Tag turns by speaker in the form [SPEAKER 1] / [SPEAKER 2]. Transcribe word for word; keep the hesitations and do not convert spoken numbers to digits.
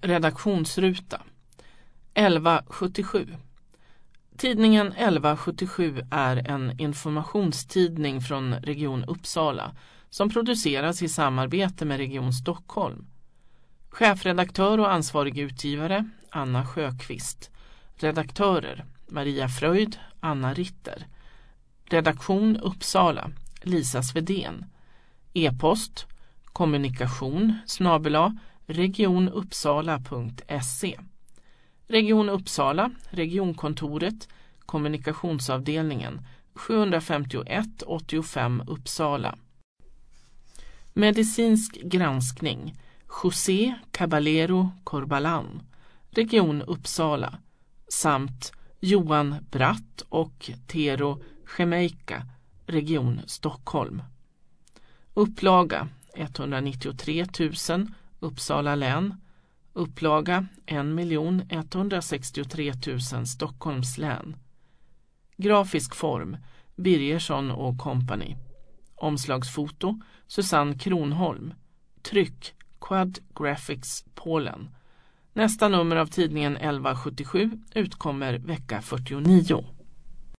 [SPEAKER 1] Redaktionsruta elva sjuttiosju. Tidningen elva sjuttiosju är en informationstidning från Region Uppsala som produceras i samarbete med Region Stockholm. Chefredaktör och ansvarig utgivare Anna Sjöqvist. Redaktörer Maria Fröjd, Anna Ritter. Redaktion Uppsala Lisa Svedén. E-post kommunikation snabel-a regionuppsala punkt se. Region Uppsala, regionkontoret, kommunikationsavdelningen sjuhundrafemtioett åttiofem Uppsala. Medicinsk granskning José Caballero Corbalan, Region Uppsala, samt Johan Bratt och Tero Schemeika, Region Stockholm. Upplaga etthundranittiotre tusen Uppsala län. Upplaga en miljon etthundrasextiotre tusen Stockholms län. Grafisk form Birgersson och Company. Omslagsfoto Susanne Kronholm. Tryck Quad Graphics Polen. Nästa nummer av tidningen elva sjuttiosju utkommer vecka fyrtionio.